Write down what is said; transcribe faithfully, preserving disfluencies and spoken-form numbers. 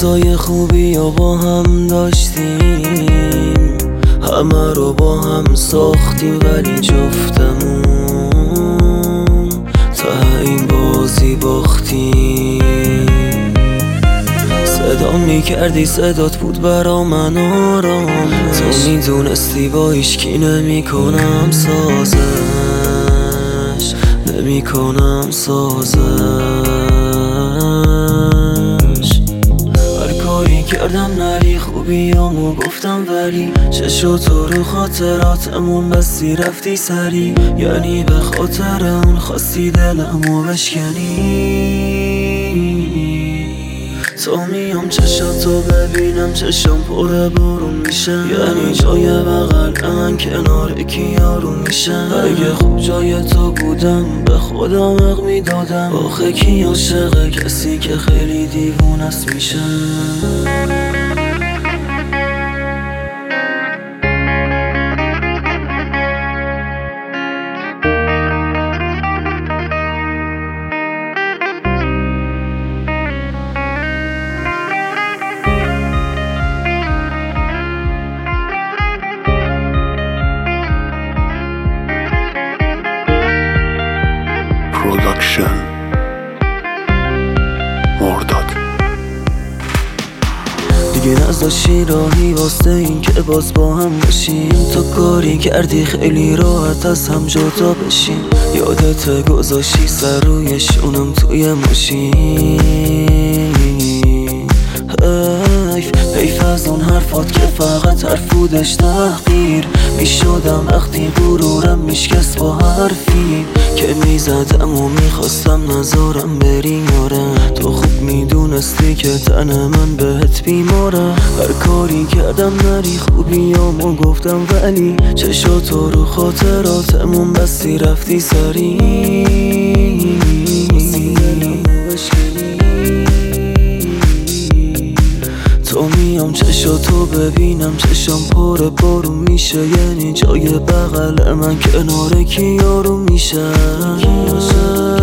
روزای خوبی یا با هم داشتیم، همه رو با هم ساختیم ولی جفتمون ته این بازی باختیم. صدا میکردی صدات بود برا من آرام، تو میدونستی با هیچکی نمیکنم سازش، نمیکنم سازش. هر کاری کردم نری خوبیامو گفتم ولی چشاتو رو خاطراتمون بستی رفتی سری، یعنی به خاطر اون خواستی دلمو بشکنی. تا میام چشاتو ببینم چشم پر بارون میشه، یعنی جای بغل من کنار کی یارون میشه. اگه خوب جای تو بودم به خودم حق میدادم، آخه کی عاشق کسی که خیلی دیوونه است میشه. پروداکشن مرداد. دیگه نذاشی راهی واسه این که باز با هم باشیم، تو کاری کردی خیلی راحت از هم جدا بشیم. یادت گذاشتی سر روی شونم توی ماشین، حیف حیف از اون حرفات که فقط حرفودش تحقیر میشدم وقتی غرورم میشکست با حرفی که میزدم و میخواستم نذارم بری. آره تو خوب میدونستی که تن من بهت بیماره، هر کاری کردم نری خوبیامو گفتم ولی چشاتو رو خاطراتمون بستی رفتی سری. تو میام چشاتو ببینم چشم پر بارون میشه، یعنی جای بغل من کنار کی یارو میشه.